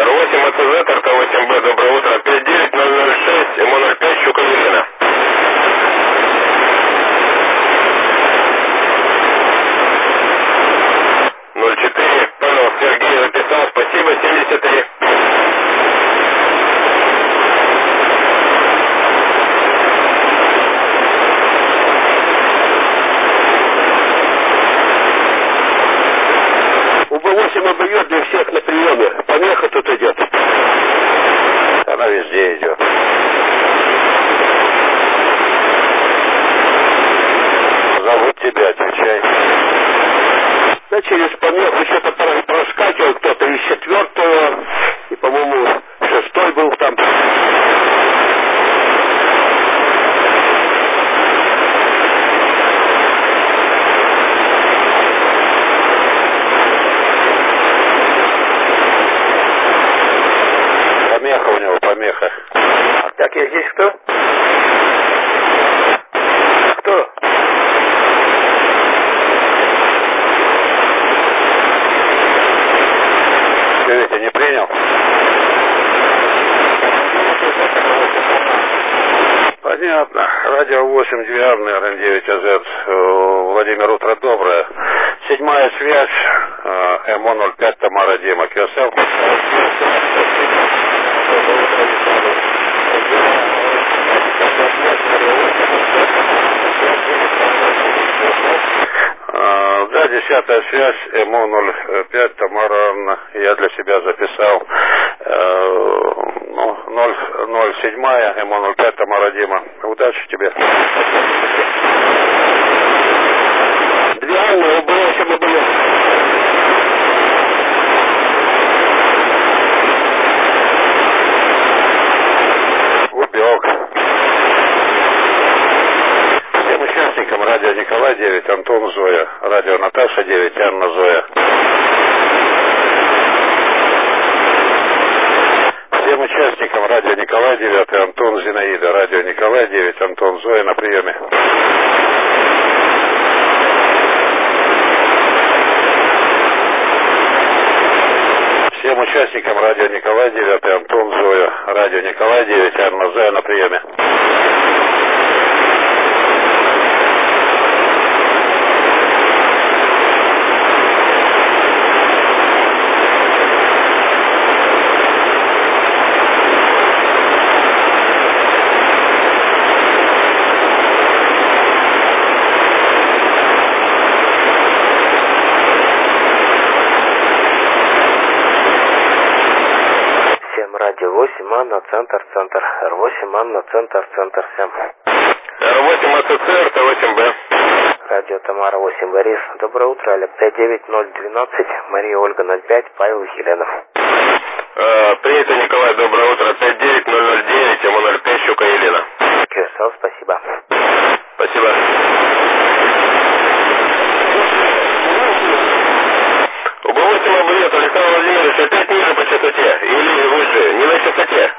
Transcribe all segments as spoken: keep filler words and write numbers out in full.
эр восемь эй цэ зет, эр тэ восемь бэ, доброе утро. пять девять ноль ноль шесть, эм о ноль пять, Щука Елена. ноль четыре, понял, Сергей записал, спасибо, семьдесят три. У бэ восемь объет для всех на приеме. Помеха тут идет. Она везде идет. Зовут тебя, отвечай. Да через помеху что-то проскакивал кто-то из четвертого, и, по-моему, шестой был там. Помеха у него, помеха. Так, я здесь кто? Кто? Ты ведь не принял? Понятно. Радио восемь, Двиарный, эр эн девять а зет. Владимир, утро доброе. Седьмая связь. эм о ноль пять, Тамара, Дима, Киосел. Да, десятая связь, эм о ноль пять, Тамара Анна, я для себя записал. Ну, ноль семь, эм о ноль пять, Тамара Дима. Удачи тебе. Двиарный, о бэ восемь объет. Убег. Всем участникам радио Николай девять, Антон Зоя, радио Наташа девять, Анна Зоя. Всем участникам радио Николай девять, Антон Зинаида, радио Николай девять, Антон Зоя на приеме. Всем участникам радио Николай девять, Антон Зоя, радио Николай девять, Анна Зоя на приеме. Радио восемь, Анна, центр, центр. эр восемь, Анна, центр, центр, всем. эр восемь эй цэ цэ, эр тэ восемь бэ. Радио Тамара восемь, Борис. Доброе утро, Олег. пять девять ноль двенадцать, Мария Ольга ноль пять, Павел Елена. Э, Принято, Николай, доброе утро. пять девять ноль ноль девять, эм о ноль пять, Щука Елена. Кирсал, спасибо. Спасибо. У бэ восемь объет, Александр Владимирович, опять ниже по частоте или выше? Не на частоте.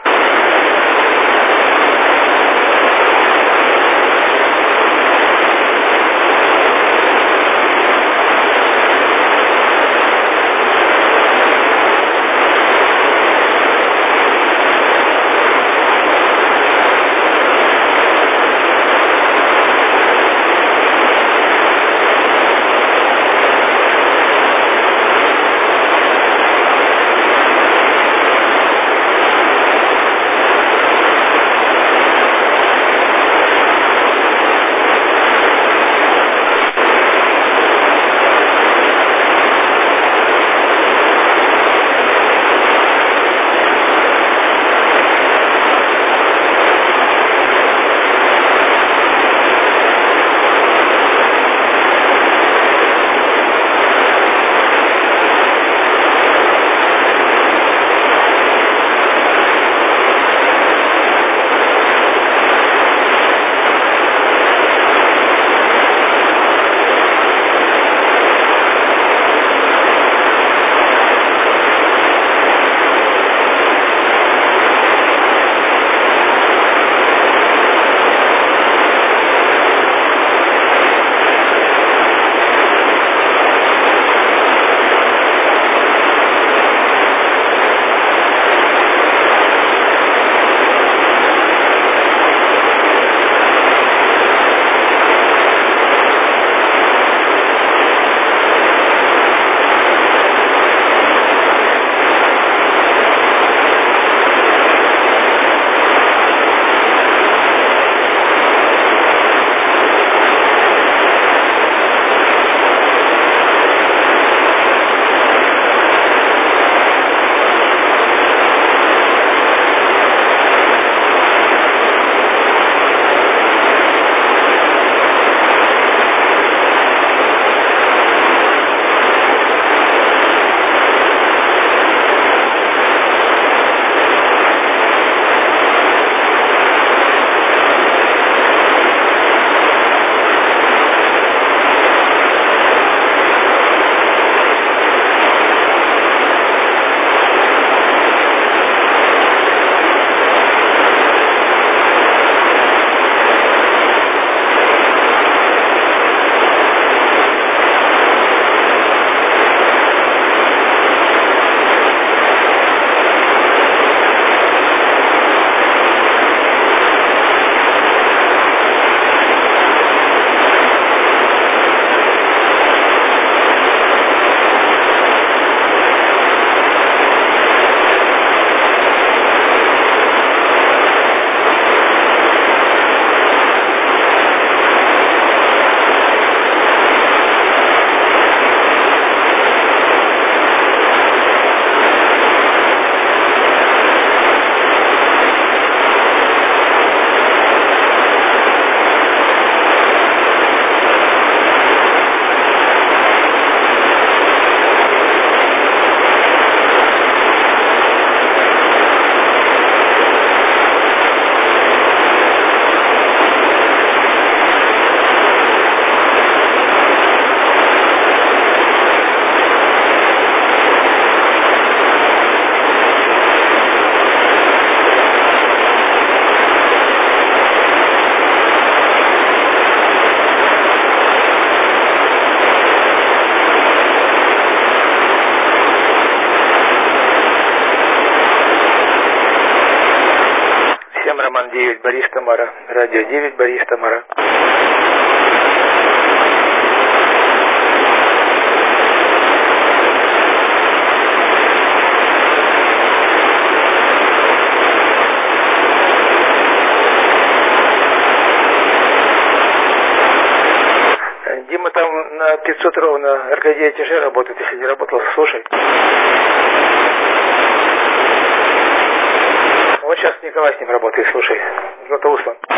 девять, Борис, Тамара. Радио девять, Борис, Тамара. Дима там на пятьсот ровно Аркадия Тяже работает, если не работал, слушай. Вот сейчас Николай с ним работает, слушай. Златоуслан.